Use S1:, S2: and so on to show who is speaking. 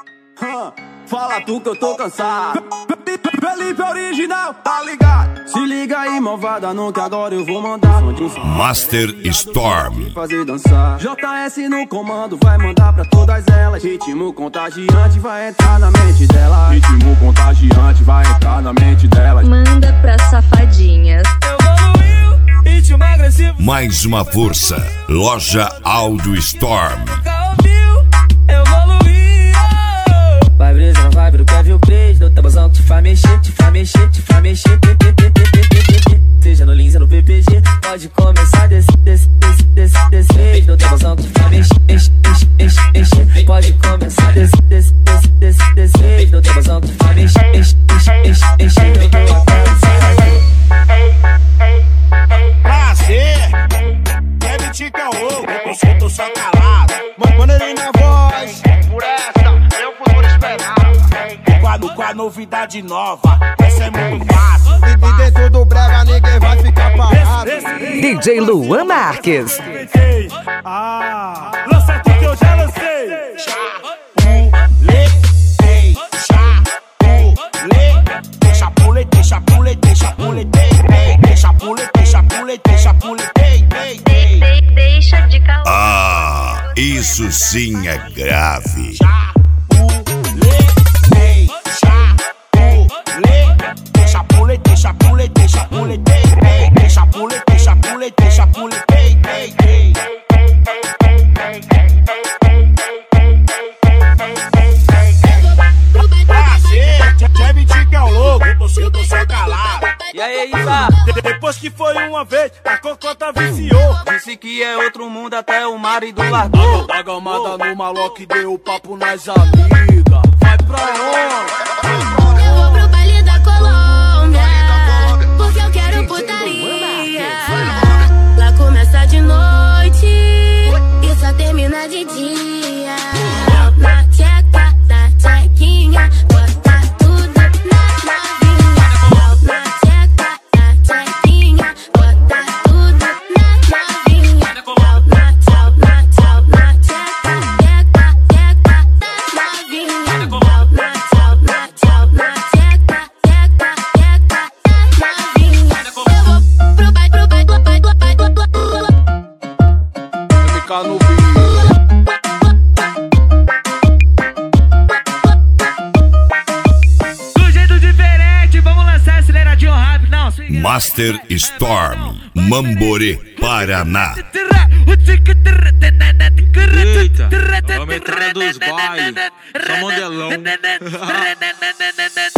S1: Fala tu que eu tô cansado. Felipe original, tá ligado? Se liga aí, malvada, não que agora eu vou mandar
S2: Master Storm.
S1: fazer dançar. JS no comando, vai mandar pra todas elas. Ritmo contagiante vai entrar na mente delas. Ritmo contagiante vai entrar na mente delas.
S3: Manda pra safadinhas.
S4: Evoluiu, ritmo agressivo.
S2: Mais uma força. Loja Audio Storm.
S4: Vai brisa, vai pro Kevin Cres. No tabuzão que te faz mexer, te faz mexer, te faz mexer. Seja no Lins ou no PPG, pode começar desse. No tabuzão que te faz mexer. Pode começar desse. No tabuzão que te faz mexer.
S5: Prazer, Kevin Tica é o louco, eu tô só calado. Mano, ele na voz, por essa, meu futuro esperado. Com a novidade nova, essa é muito fácil. E dentro do brega ninguém vai ficar parado.
S6: DJ Luan Marques.
S5: Lança tudo que eu já lancei.
S3: Deixa de caô.
S2: Ah, isso sim é grave.
S5: Kevin Tica é o louco, eu tô só calado.
S4: E aí, Isa?
S5: Depois que foi uma vez, a cocota viciou.
S4: Disse que é outro mundo, até o marido largou.
S5: Da gamada no maloque, deu papo nas amigas. Vai pra onde?
S7: Eu vou pro baile da Colômbia, porque eu quero putaria. Lá começa de noite e só termina de dia. Na tcheca, na tchequinha, bota tudo na novinha. Na tcheca, na tchequinha, bota tudo na novinha. Na tchau, na tchau, na tcheca, tcheca, na novinha. Na tchau, na tchau, na tcheca, tcheca, na novinha. Eu vou pro
S5: Ficar no bico.
S4: Do jeito diferente, vamos lançar aceleradinho rápido. Não, swing.
S2: Master Storm. Mamborê, Paraná.
S8: Eita, vamos entrar dos bailes, só modelão.